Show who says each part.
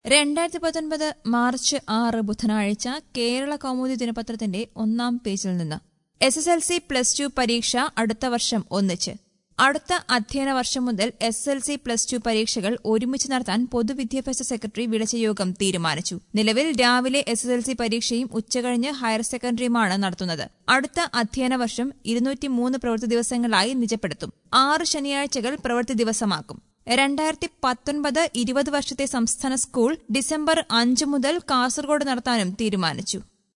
Speaker 1: 2019 March 6 ബുധനാഴ്ച കേരള കൗമുദി ദിനപത്രത്തിന്റെ ഒന്നാം പേജിൽ നിന്ന് SSLC +2 പരീക്ഷ അടുത്ത വർഷം ഒന്നിച്ച്. അടുത്ത അധ്യയന വർഷം മുതൽ SSLC +2 പരീക്ഷകൾ ഒരുമിച്ച് നടത്താൻ പൊതുവിദ്യാഭ്യാസ സെക്രട്ടറി വിളിച്ച യോഗം തീരുമാനിച്ചു. നിലവിൽ രാവിലെ SSLC പരീക്ഷയും ഉച്ചകഴിഞ്ഞ് ഹയർ സെക്കൻഡറിയുമാണ് നടത്തുന്നത്. അടുത്ത അധ്യയന വർഷം 203 പ്രവൃത്തി ദിവസങ്ങളായി നിജപ്പെടുത്തും. 6 ശനിയാഴ്ചകൾ പ്രവൃത്തി ദിവസമാക്കും. 2019-20 വർഷത്തെ സംസ്ഥാന സ്കൂൾ ഡിസംബർ 5 മുതൽ കാസർഗോഡ് നടത്താനും തീരുമാനിച്ചു.